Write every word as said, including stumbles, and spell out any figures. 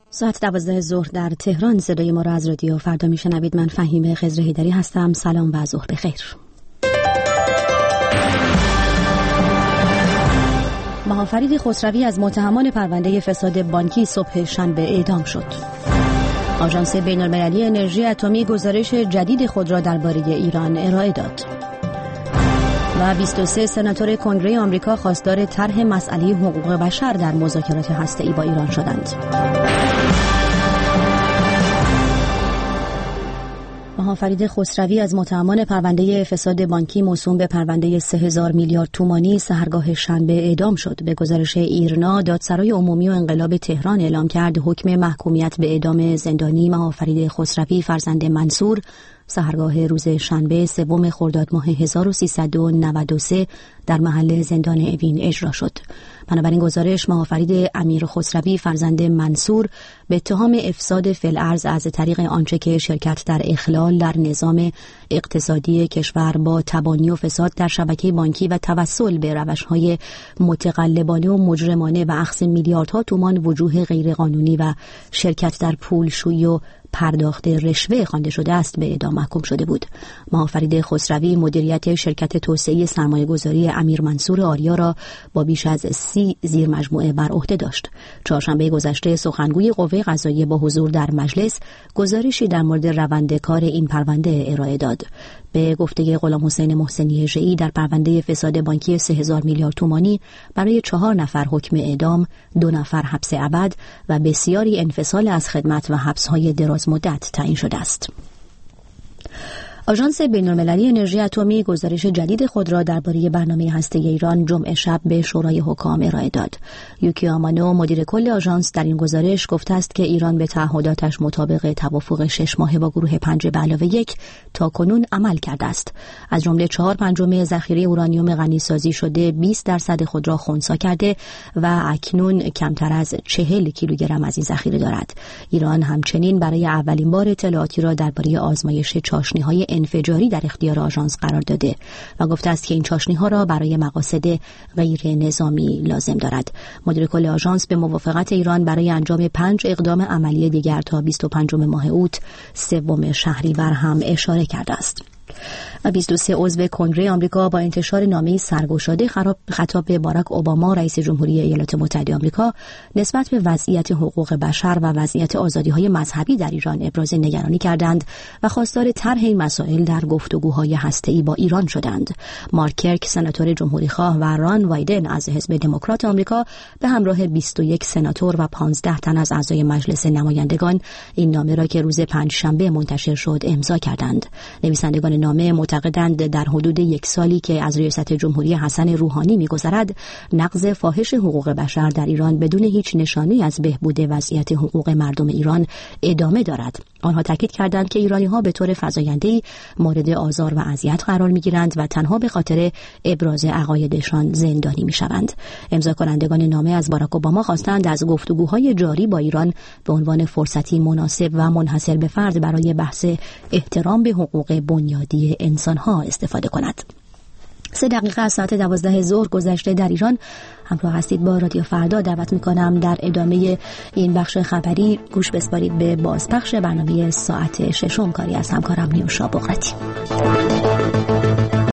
ساعت دوازده ظهر در تهران صدای ما را از رادیو فردا میشنوید. من فهیمه خضر هیدری هستم. سلام و ظهر بخیر. مهافرید خسروی از متهمان پرونده فساد بانکی صبح شنبه اعدام شد. آژانس بین‌المللی انرژی اتمی گزارش جدید خود را درباره ایران ارائه داد. و بیست و سه سناتور کنگره آمریکا خواستار طرح مسئله حقوق بشر در مذاکرات هسته‌ای با ایران شدند. مهافرید خسروی از متهمان پرونده فساد بانکی موسوم به پرونده سه هزار میلیارد تومانی سحرگاه شنبه اعدام شد. به گزارش ایرنا، دادسرای عمومی و انقلاب تهران اعلام کرد حکم محکومیت به اعدام زندانی مهافرید خسروی فرزند منصور سحرگاه روز شنبه سوم خرداد ماه هزار و سیصد و نود و سه در محل زندان اوین اجرا شد. بنابراین گزارش مهافرید امیر خسروی فرزند منصور به اتهام افساد فی‌الارض از طریق آنچه که شرکت در اخلال در نظام اقتصادی کشور با تبانی و فساد در شبکه بانکی و توسل به روش‌های متقلبانه و مجرمانه و اخذ میلیاردها تومان وجوه غیرقانونی و شرکت در پولشویی و پرداخت رشوه خوانده شده است به اعدام محکوم شده بود. مهافرید خسروی مدیریت شرکت توسعه سرمایه‌گذاری امیر منصور آریا را با بیش از سی زیر مجموعه بر عهده داشت. چهارشنبه گذشته سخنگوی قوه قضاییه با حضور در مجلس گزارشی در مورد روند کار این پرونده ارائه داد. به گفته غلام حسین محسنی ژئی، در پرونده فساد بانکی سه هزار میلیارد تومانی برای چهار نفر حکم اعدام، دو نفر حبس ابد و بسیاری انفصال از خدمت و حبس‌های دراز مدت تعیین شده است. آژانس بین‌المللی انرژی اتمی گزارش جدید خود را درباره برنامه هسته‌ای ایران جمعه شب به شورای حکام ارائه داد. یوکی آمانو، مدیر کل آژانس، در این گزارش گفته است که ایران به تعهداتش مطابق توافق شش ماهه با گروه پنج به علاوه یک تا کنون عمل کرده است. از جمله چهار پنجم ذخیره اورانیوم غنیسازی شده بیست درصد خود را خنثی کرده و اکنون کمتر از چهل کیلوگرم از این ذخیره دارد. ایران همچنین برای اولین بار اطلاعاتی را درباره آزمایش چاشنی‌های انفجاری در اختیار آژانس قرار داده و گفته است که این چاشنی‌ها را برای مقاصد غیر نظامی لازم دارد. مدیر کل آژانس به موافقت ایران برای انجام پنج اقدام عملی دیگر تا بیست و پنجم ماه اوت سوم شهریور هم اشاره کرده است. و بیست و سه عضو کنگره آمریکا با انتشار نامه‌ای سرگشاده خطاب به باراک اوباما رئیس جمهوری ایالات متحده آمریکا نسبت به وضعیت حقوق بشر و وضعیت آزادی‌های مذهبی در ایران ابراز نگرانی کردند و خواستار طرح این مسائل در گفتگوهای هسته‌ای با ایران شدند. مارک کرک، سناتور جمهوری‌خواه، و ران وایدن از حزب دموکرات آمریکا به همراه بیست و یک سناتور و پانزده تن از اعضای مجلس نمایندگان این نامه را که روز پنجشنبه منتشر شد امضا کردند. نویسندگان نامه معتقدند در حدود یک سالی که از ریاست جمهوری حسن روحانی می‌گذرد، نقض فاحش حقوق بشر در ایران بدون هیچ نشانه‌ای از بهبود وضعیت حقوق مردم ایران ادامه دارد. آنها تاکید کردند که ایرانی‌ها به طور فزاینده‌ای مورد آزار و اذیت قرار می‌گیرند و تنها به خاطر ابراز عقایدشان زندانی می‌شوند. امضا کنندگان نامه از باراک اوباما خواستند از گفتگوهای جاری با ایران به عنوان فرصتی مناسب و منحصر به فرد برای بحث احترام به حقوق بنیادی انسان‌ها استفاده کند. سه دقیقه از ساعت دوازده ظهر گذشته در ایران. همراه هستید با رادیو فردا. دعوت می‌کنم در ادامه این بخش خبری گوش بسپارید به بازپخش برنامه ساعت ششم کاری از همکارم نیوشا بغرتی.